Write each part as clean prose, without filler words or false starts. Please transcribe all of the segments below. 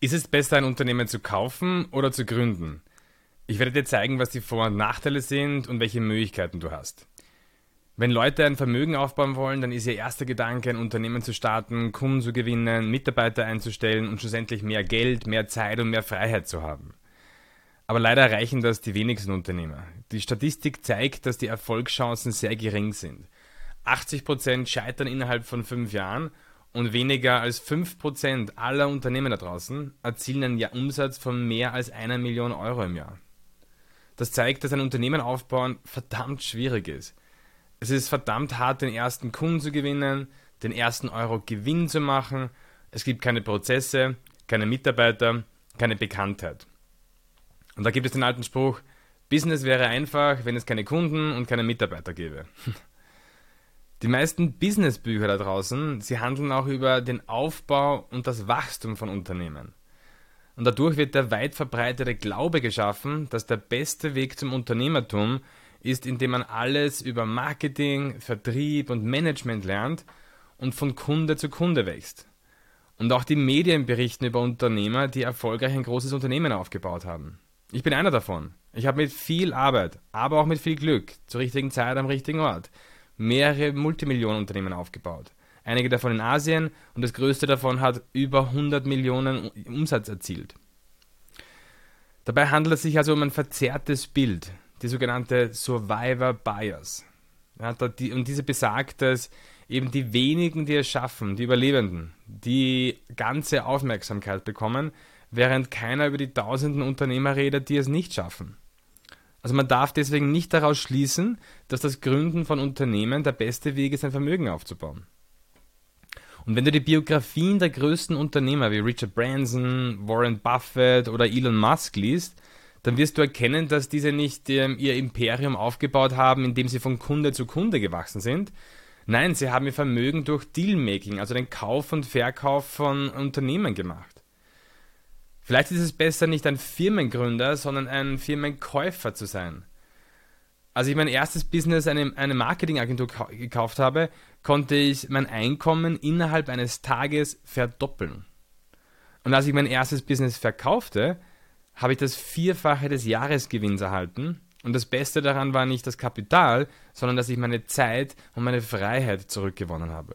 Ist es besser, ein Unternehmen zu kaufen oder zu gründen? Ich werde dir zeigen, was die Vor- und Nachteile sind und welche Möglichkeiten du hast. Wenn Leute ein Vermögen aufbauen wollen, dann ist ihr erster Gedanke, ein Unternehmen zu starten, Kunden zu gewinnen, Mitarbeiter einzustellen und schlussendlich mehr Geld, mehr Zeit und mehr Freiheit zu haben. Aber leider erreichen das die wenigsten Unternehmer. Die Statistik zeigt, dass die Erfolgschancen sehr gering sind. 80% scheitern innerhalb von 5 Jahren und weniger als 5% aller Unternehmen da draußen erzielen einen Umsatz von mehr als 1 Million Euro im Jahr. Das zeigt, dass ein Unternehmen aufbauen verdammt schwierig ist. Es ist verdammt hart, den ersten Kunden zu gewinnen, den ersten Euro Gewinn zu machen. Es gibt keine Prozesse, keine Mitarbeiter, keine Bekanntheit. Und da gibt es den alten Spruch, Business wäre einfach, wenn es keine Kunden und keine Mitarbeiter gäbe. Die meisten Businessbücher da draußen, sie handeln auch über den Aufbau und das Wachstum von Unternehmen. Und dadurch wird der weit verbreitete Glaube geschaffen, dass der beste Weg zum Unternehmertum ist, indem man alles über Marketing, Vertrieb und Management lernt und von Kunde zu Kunde wächst. Und auch die Medien berichten über Unternehmer, die erfolgreich ein großes Unternehmen aufgebaut haben. Ich bin einer davon. Ich habe mit viel Arbeit, aber auch mit viel Glück, zur richtigen Zeit am richtigen Ort, mehrere Multimillionenunternehmen aufgebaut. Einige davon in Asien und das größte davon hat über 100 Millionen Umsatz erzielt. Dabei handelt es sich also um ein verzerrtes Bild, die sogenannte Survivor Bias. Ja, und diese besagt, dass eben die wenigen, die es schaffen, die Überlebenden, die ganze Aufmerksamkeit bekommen, während keiner über die tausenden Unternehmer redet, die es nicht schaffen. Also man darf deswegen nicht daraus schließen, dass das Gründen von Unternehmen der beste Weg ist, ein Vermögen aufzubauen. Und wenn du die Biografien der größten Unternehmer wie Richard Branson, Warren Buffett oder Elon Musk liest, dann wirst du erkennen, dass diese nicht ihr Imperium aufgebaut haben, indem sie von Kunde zu Kunde gewachsen sind. Nein, sie haben ihr Vermögen durch Dealmaking, also den Kauf und Verkauf von Unternehmen gemacht. Vielleicht ist es besser, nicht ein Firmengründer, sondern ein Firmenkäufer zu sein. Als ich mein erstes Business eine Marketingagentur gekauft habe, konnte ich mein Einkommen innerhalb eines Tages verdoppeln. Und als ich mein erstes Business verkaufte, habe ich das Vierfache des Jahresgewinns erhalten. Und das Beste daran war nicht das Kapital, sondern dass ich meine Zeit und meine Freiheit zurückgewonnen habe.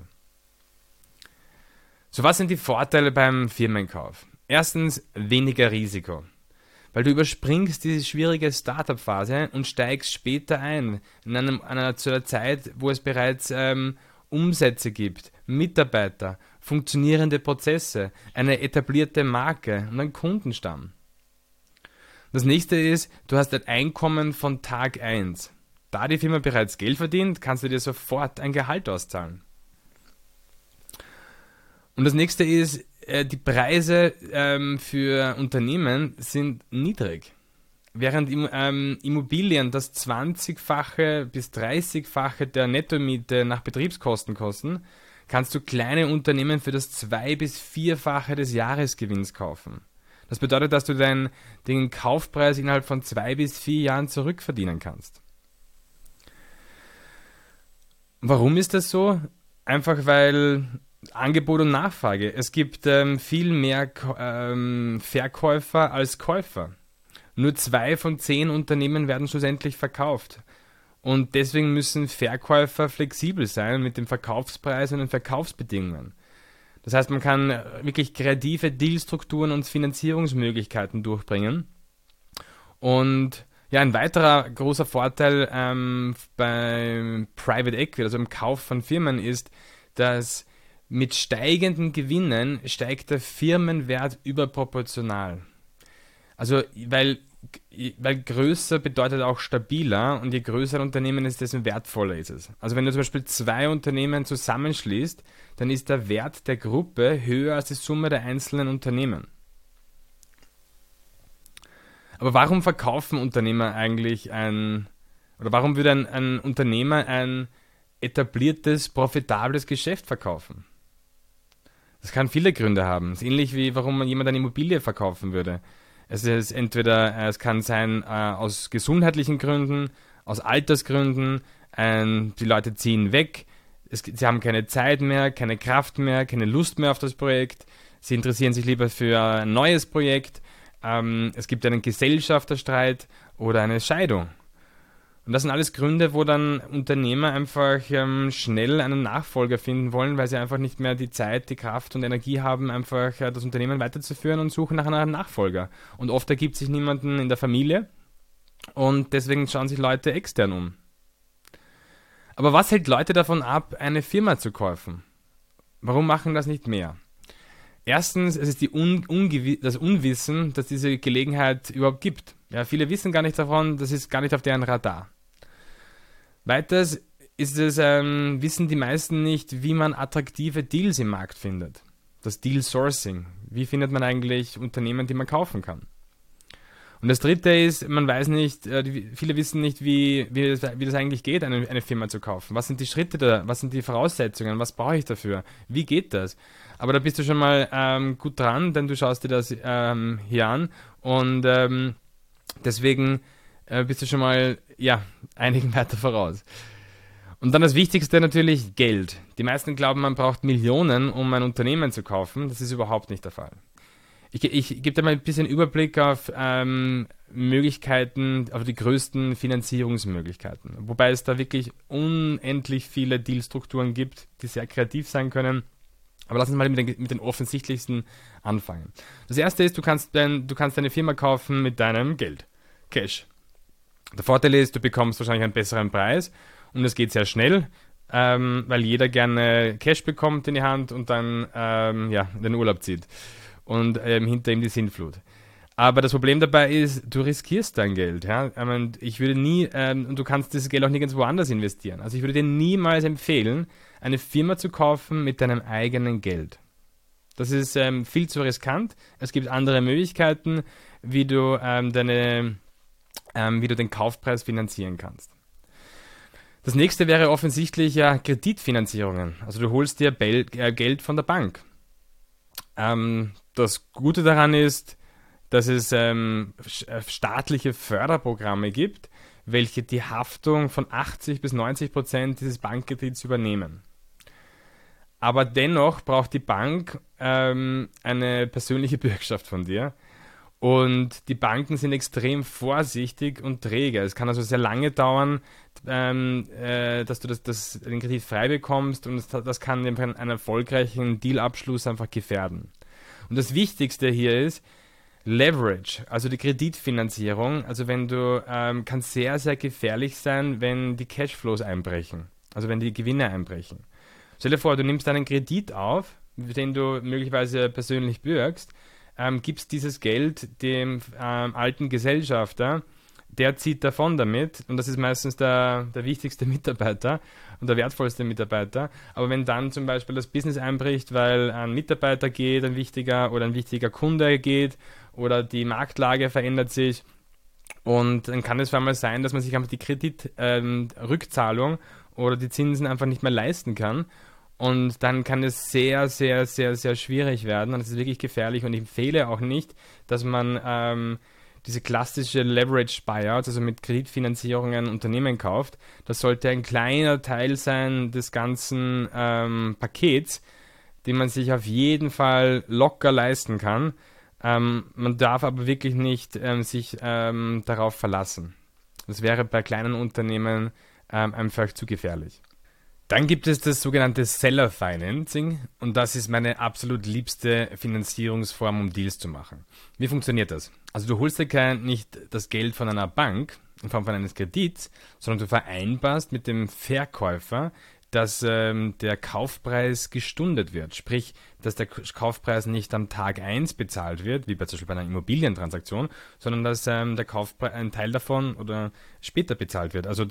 So, was sind die Vorteile beim Firmenkauf? Erstens, weniger Risiko. Weil du überspringst diese schwierige Startup-Phase und steigst später ein, zu einer Zeit, wo es bereits Umsätze gibt, Mitarbeiter, funktionierende Prozesse, eine etablierte Marke und einen Kundenstamm. Das nächste ist, du hast ein Einkommen von Tag 1. Da die Firma bereits Geld verdient, kannst du dir sofort ein Gehalt auszahlen. Und das nächste ist, die Preise für Unternehmen sind niedrig. Während Immobilien das 20-fache bis 30-fache der Nettomiete nach Betriebskosten kosten, kannst du kleine Unternehmen für das 2- bis 4-fache des Jahresgewinns kaufen. Das bedeutet, dass du den Kaufpreis innerhalb von 2 bis 4 Jahren zurückverdienen kannst. Warum ist das so? Einfach weil Angebot und Nachfrage. Es gibt viel mehr Verkäufer als Käufer. Nur 2 von 10 Unternehmen werden schlussendlich verkauft. Und deswegen müssen Verkäufer flexibel sein mit dem Verkaufspreis und den Verkaufsbedingungen. Das heißt, man kann wirklich kreative Dealstrukturen und Finanzierungsmöglichkeiten durchbringen. Und ja, ein weiterer großer Vorteil beim Private Equity, also im Kauf von Firmen, ist, dass mit steigenden Gewinnen steigt der Firmenwert überproportional. Also, weil größer bedeutet auch stabiler und je größer ein Unternehmen ist, desto wertvoller ist es. Also wenn du zum Beispiel 2 Unternehmen zusammenschließt, dann ist der Wert der Gruppe höher als die Summe der einzelnen Unternehmen. Aber warum verkaufen Unternehmer eigentlich oder warum würde ein Unternehmer ein etabliertes, profitables Geschäft verkaufen? Das kann viele Gründe haben. Es ist ähnlich wie warum man jemand eine Immobilie verkaufen würde. Es kann sein aus gesundheitlichen Gründen, aus Altersgründen, die Leute ziehen weg, sie haben keine Zeit mehr, keine Kraft mehr, keine Lust mehr auf das Projekt, sie interessieren sich lieber für ein neues Projekt, es gibt einen Gesellschafterstreit oder eine Scheidung. Und das sind alles Gründe, wo dann Unternehmer einfach schnell einen Nachfolger finden wollen, weil sie einfach nicht mehr die Zeit, die Kraft und Energie haben, einfach das Unternehmen weiterzuführen und suchen nach einem Nachfolger. Und oft ergibt sich niemanden in der Familie und deswegen schauen sich Leute extern um. Aber was hält Leute davon ab, eine Firma zu kaufen? Warum machen das nicht mehr? Erstens, es ist das Unwissen, dass diese Gelegenheit überhaupt gibt. Ja, viele wissen gar nicht davon, das ist gar nicht auf deren Radar. Weiters wissen die meisten nicht, wie man attraktive Deals im Markt findet. Das Deal Sourcing. Wie findet man eigentlich Unternehmen, die man kaufen kann? Und das dritte ist, man weiß nicht, viele wissen nicht, wie das eigentlich geht, eine Firma zu kaufen. Was sind die Schritte da? Was sind die Voraussetzungen? Was brauche ich dafür? Wie geht das? Aber da bist du schon mal gut dran, denn du schaust dir das hier an und deswegen bist du schon mal einigen weiter voraus. Und dann das Wichtigste natürlich Geld. Die meisten glauben, man braucht Millionen, um ein Unternehmen zu kaufen. Das ist überhaupt nicht der Fall. Ich gebe dir mal ein bisschen Überblick auf Möglichkeiten, auf die größten Finanzierungsmöglichkeiten. Wobei es da wirklich unendlich viele Dealstrukturen gibt, die sehr kreativ sein können. Aber lass uns mal mit den offensichtlichsten anfangen. Das erste ist, du kannst deine Firma kaufen mit deinem Geld. Cash. Der Vorteil ist, du bekommst wahrscheinlich einen besseren Preis und es geht sehr schnell, weil jeder gerne Cash bekommt in die Hand und dann in den Urlaub zieht. Und hinter ihm die Sintflut. Aber das Problem dabei ist, du riskierst dein Geld. Ja? Ich würde nie, und du kannst dieses Geld auch nirgendwo anders investieren. Also ich würde dir niemals empfehlen, eine Firma zu kaufen mit deinem eigenen Geld. Das ist viel zu riskant. Es gibt andere Möglichkeiten, wie du den Kaufpreis finanzieren kannst. Das nächste wäre offensichtlich Kreditfinanzierungen. Also du holst dir Geld von der Bank. Das Gute daran ist, dass es staatliche Förderprogramme gibt, welche die Haftung von 80-90% dieses Bankkredits übernehmen. Aber dennoch braucht die Bank eine persönliche Bürgschaft von dir. Und die Banken sind extrem vorsichtig und träge. Es kann also sehr lange dauern, dass du den Kredit frei bekommst und das kann einen erfolgreichen Dealabschluss einfach gefährden. Und das Wichtigste hier ist Leverage, also die Kreditfinanzierung. Also kann sehr, sehr gefährlich sein, wenn die Cashflows einbrechen, also wenn die Gewinne einbrechen. Stell dir vor, du nimmst einen Kredit auf, den du möglicherweise persönlich bürgst, gibst dieses Geld dem alten Gesellschafter, der zieht davon damit und das ist meistens der wichtigste Mitarbeiter und der wertvollste Mitarbeiter. Aber wenn dann zum Beispiel das Business einbricht, weil ein Mitarbeiter geht, ein wichtiger Kunde geht oder die Marktlage verändert sich und dann kann es vor allem sein, dass man sich einfach die Kreditrückzahlung oder die Zinsen einfach nicht mehr leisten kann. Und dann kann es sehr, sehr, sehr, sehr schwierig werden. Und es ist wirklich gefährlich. Und ich empfehle auch nicht, dass man diese klassische Leverage Buyouts, also mit Kreditfinanzierungen Unternehmen kauft. Das sollte ein kleiner Teil sein des ganzen Pakets, den man sich auf jeden Fall locker leisten kann. Man darf aber wirklich nicht sich darauf verlassen. Das wäre bei kleinen Unternehmen einfach zu gefährlich. Dann gibt es das sogenannte Seller Financing und das ist meine absolut liebste Finanzierungsform, um Deals zu machen. Wie funktioniert das? Also du holst dir nicht das Geld von einer Bank in Form von eines Kredits, sondern du vereinbarst mit dem Verkäufer, dass der Kaufpreis gestundet wird. Sprich, dass der Kaufpreis nicht am Tag 1 bezahlt wird, wie zum Beispiel bei einer Immobilientransaktion, sondern dass der Kaufpreis, ein Teil davon oder später bezahlt wird. Also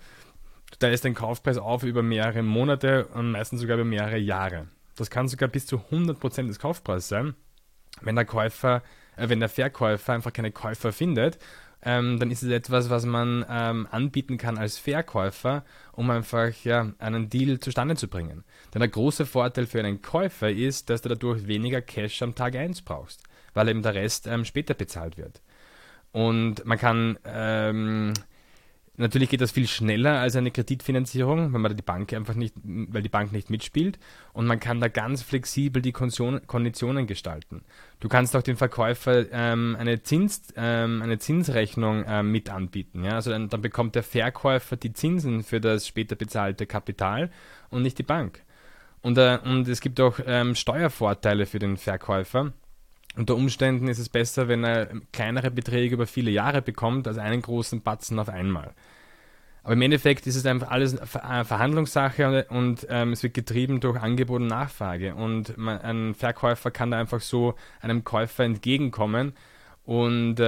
da ist ein Kaufpreis auf über mehrere Monate und meistens sogar über mehrere Jahre. Das kann sogar bis zu 100% des Kaufpreises sein. Wenn der Verkäufer einfach keine Käufer findet, dann ist es etwas, was man anbieten kann als Verkäufer, um einfach einen Deal zustande zu bringen. Denn der große Vorteil für einen Käufer ist, dass du dadurch weniger Cash am Tag 1 brauchst, weil eben der Rest später bezahlt wird. Und man kann Natürlich geht das viel schneller als eine Kreditfinanzierung, weil die Bank nicht mitspielt, und man kann da ganz flexibel die Konditionen gestalten. Du kannst auch dem Verkäufer eine Zinsrechnung mit anbieten. Ja? Also dann bekommt der Verkäufer die Zinsen für das später bezahlte Kapital und nicht die Bank. Und es gibt auch Steuervorteile für den Verkäufer. Unter Umständen ist es besser, wenn er kleinere Beträge über viele Jahre bekommt, als einen großen Batzen auf einmal. Aber im Endeffekt ist es einfach alles Verhandlungssache, und es wird getrieben durch Angebot und Nachfrage. Und ein Verkäufer kann da einfach so einem Käufer entgegenkommen und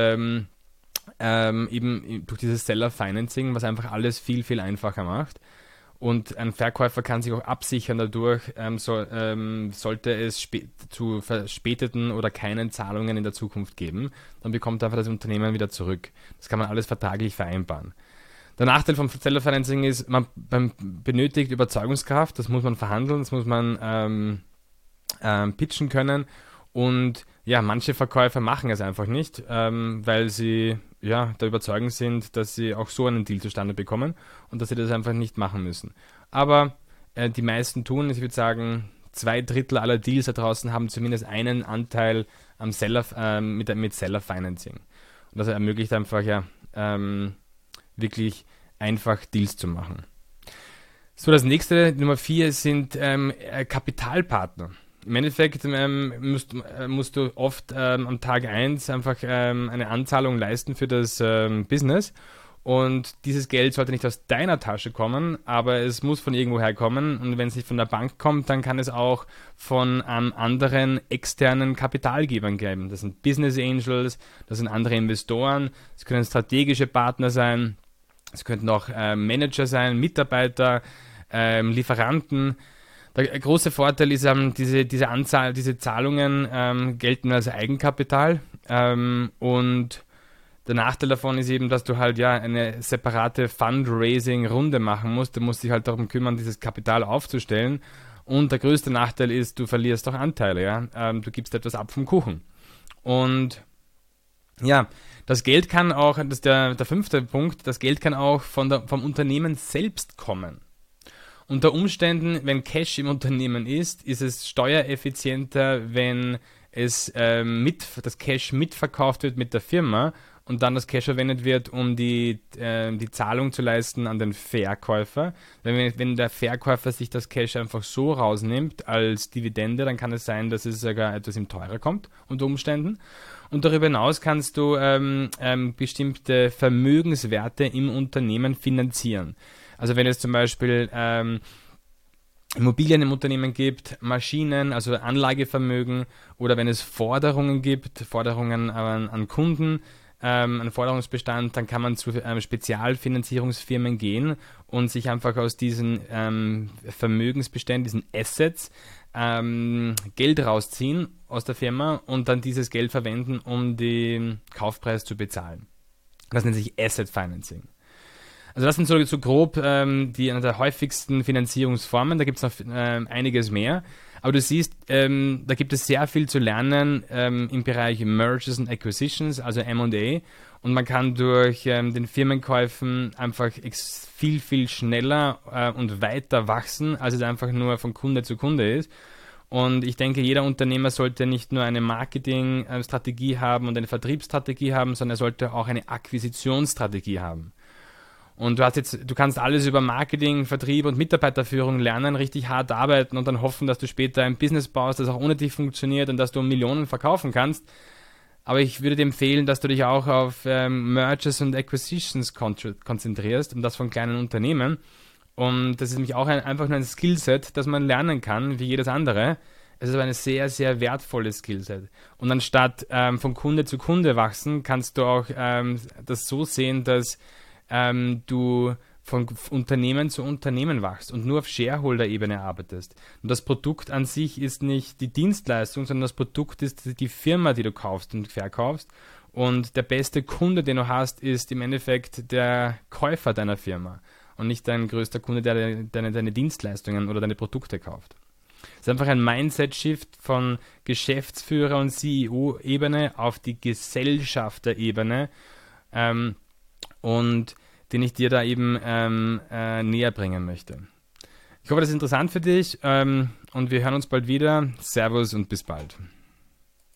eben durch dieses Seller Financing, was einfach alles viel, viel einfacher macht. Und ein Verkäufer kann sich auch absichern dadurch, sollte es zu verspäteten oder keinen Zahlungen in der Zukunft geben, dann bekommt einfach das Unternehmen wieder zurück. Das kann man alles vertraglich vereinbaren. Der Nachteil vom Seller Financing ist, man benötigt Überzeugungskraft, das muss man verhandeln, das muss man pitchen können, und ja, manche Verkäufer machen es einfach nicht, weil sie der Überzeugung sind, dass sie auch so einen Deal zustande bekommen und dass sie das einfach nicht machen müssen. Aber die meisten tun, ich würde sagen, 2/3 aller Deals da draußen haben zumindest einen Anteil am Seller, mit Seller Financing. Und das ermöglicht einfach wirklich einfach Deals zu machen. So, das nächste, Nummer 4, sind Kapitalpartner. Im Endeffekt musst du oft am Tag 1 einfach eine Anzahlung leisten für das Business, und dieses Geld sollte nicht aus deiner Tasche kommen, aber es muss von irgendwoher kommen, und wenn es nicht von der Bank kommt, dann kann es auch von anderen externen Kapitalgebern geben. Das sind Business Angels, das sind andere Investoren, das können strategische Partner sein, es könnten auch Manager sein, Mitarbeiter, Lieferanten. Der große Vorteil ist, diese Zahlungen gelten als Eigenkapital, und der Nachteil davon ist eben, dass du halt eine separate Fundraising-Runde machen musst. Du musst dich halt darum kümmern, dieses Kapital aufzustellen, und der größte Nachteil ist, du verlierst auch Anteile. Ja? Du gibst etwas ab vom Kuchen. Und ja, das Geld kann auch, das ist der 5. Punkt, das Geld kann auch vom Unternehmen selbst kommen. Unter Umständen, wenn Cash im Unternehmen ist es steuereffizienter, wenn das Cash mitverkauft wird mit der Firma und dann das Cash verwendet wird, um die Zahlung zu leisten an den Verkäufer. Wenn der Verkäufer sich das Cash einfach so rausnimmt als Dividende, dann kann es sein, dass es sogar etwas ihm teurer kommt, unter Umständen. Und darüber hinaus kannst du bestimmte Vermögenswerte im Unternehmen finanzieren. Also wenn es zum Beispiel Immobilien im Unternehmen gibt, Maschinen, also Anlagevermögen, oder wenn es Forderungen gibt, Forderungen an Kunden, einen Forderungsbestand, dann kann man zu Spezialfinanzierungsfirmen gehen und sich einfach aus diesen Vermögensbeständen, diesen Assets, Geld rausziehen aus der Firma und dann dieses Geld verwenden, um den Kaufpreis zu bezahlen. Das nennt sich Asset Financing. Also das sind so grob eine der häufigsten Finanzierungsformen. Da gibt es noch einiges mehr. Aber du siehst, da gibt es sehr viel zu lernen im Bereich Mergers and Acquisitions, also M&A. Und man kann durch den Firmenkäufen einfach viel, viel schneller und weiter wachsen, als es einfach nur von Kunde zu Kunde ist. Und ich denke, jeder Unternehmer sollte nicht nur eine Marketingstrategie haben und eine Vertriebsstrategie haben, sondern er sollte auch eine Akquisitionsstrategie haben. Und du kannst alles über Marketing, Vertrieb und Mitarbeiterführung lernen, richtig hart arbeiten und dann hoffen, dass du später ein Business baust, das auch ohne dich funktioniert und dass du Millionen verkaufen kannst. Aber ich würde dir empfehlen, dass du dich auch auf Mergers und Acquisitions konzentrierst, und das von kleinen Unternehmen. Und das ist nämlich auch einfach nur ein Skillset, das man lernen kann, wie jedes andere. Es ist aber ein sehr, sehr wertvolles Skillset. Und anstatt von Kunde zu Kunde wachsen, kannst du auch das so sehen, dass du von Unternehmen zu Unternehmen wachst und nur auf Shareholder-Ebene arbeitest. Und das Produkt an sich ist nicht die Dienstleistung, sondern das Produkt ist die Firma, die du kaufst und verkaufst. Und der beste Kunde, den du hast, ist im Endeffekt der Käufer deiner Firma und nicht dein größter Kunde, der deine Dienstleistungen oder deine Produkte kauft. Es ist einfach ein Mindset-Shift von Geschäftsführer- und CEO-Ebene auf die Gesellschafter-Ebene. Und den ich dir da eben näher bringen möchte. Ich hoffe, das ist interessant für dich und wir hören uns bald wieder. Servus und bis bald.